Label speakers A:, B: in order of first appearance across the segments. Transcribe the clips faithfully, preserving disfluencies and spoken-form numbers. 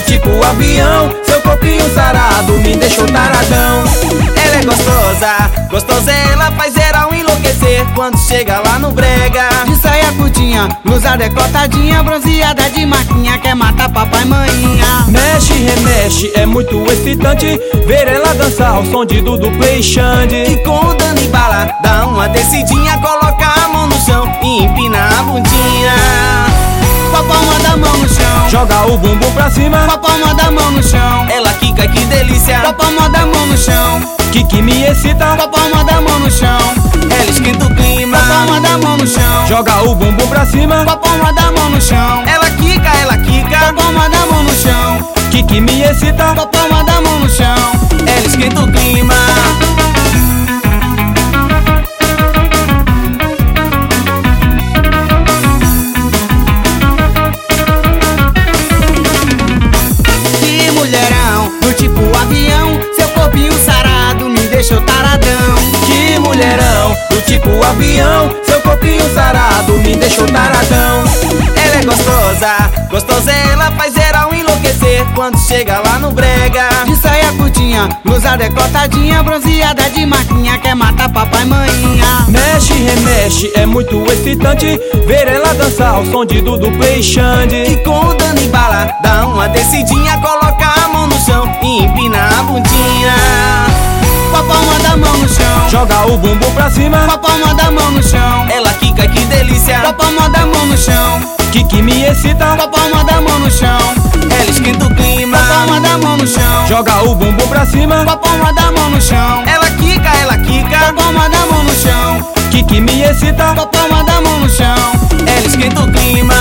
A: tipo avião, seu corpinho sarado me deixou taradão. Ela é gostosa, gostosa ela faz geral enlouquecer quando chega lá no brega.
B: De saia curtinha, blusa decotadinha, bronzeada de marquinha, quer matar papai e maninha.
A: Mexe, remexe, é muito excitante ver ela dançar ao som de Dudu Play e Xande. E com o Dani Bala dá uma descidinha, coloca a mão no chão e empina a bundinha.
B: Com a palma da mão no chão,
A: joga o bumbum pra cima.
B: Com a palma da mão no chão,
A: ela quica, que delícia.
B: Com a palma da mão no chão,
A: que que me excita.
B: Com a palma da mão no chão,
A: ela esquenta o clima.
B: Com a palma da mão no chão,
A: joga o bumbum pra cima.
B: Com a palma da mão no chão,
A: ela quica, ela quica.
B: Com a palma da mão no chão,
A: que que me excita.
B: Com a palma da mão no chão,
A: ela esquenta o clima.
B: Mulherão, do tipo avião, seu corpinho sarado me deixou taradão.
A: Que mulherão, do tipo avião, seu corpinho sarado me deixou taradão. Ela é gostosa, gostosa ela faz geral enlouquecer quando chega lá no brega.
B: De saia curtinha, blusa decotadinha, bronzeada de marquinha, quer matar papai e maninha.
A: Mexe, remexe, é muito excitante ver ela dançar ao som de Dudu Play e Xande. E com o Dani Bala dá uma descidinha, coloca a mão no chão e empina a bundinha.
B: Com a palma da mão no chão,
A: joga o bumbum pra cima.
B: Com a palma da mão no chão,
A: ela quica, que delícia.
B: Com a palma da mão no chão,
A: que que me excita.
B: Com a palma da mão no chão,
A: ela esquenta o clima.
B: Com a palma da mão no chão,
A: joga o bumbum pra cima.
B: Com a palma da mão no chão,
A: ela quica, ela quica.
B: Com a palma da mão no chão,
A: que que me excita.
B: Com a palma da mão no chão,
A: ela esquenta o clima.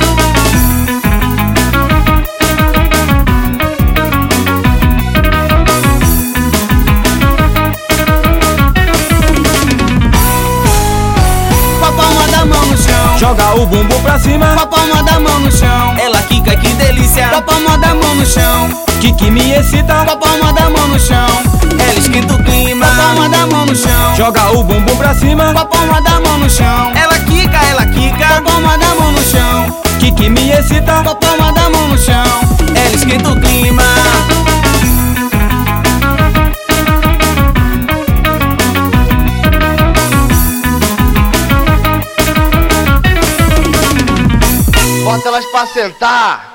A: joga o bumbum pra cima.
B: Com a palma da mão no chão,
A: ela quica, que delícia.
B: Com a palma da mão no chão,
A: que que me excita.
B: Com a palma da mão no chão,
A: ela esquenta o clima.
B: Com a palma da mão no chão,
A: joga o bumbum pra cima.
B: Com a palma da mão no chão,
A: ela quica, ela quica.
B: Com a palma da mão no chão,
A: que que me excita.
B: Com a palma da mão no chão,
A: ela esquenta o clima.
C: Bota elas pra sentar.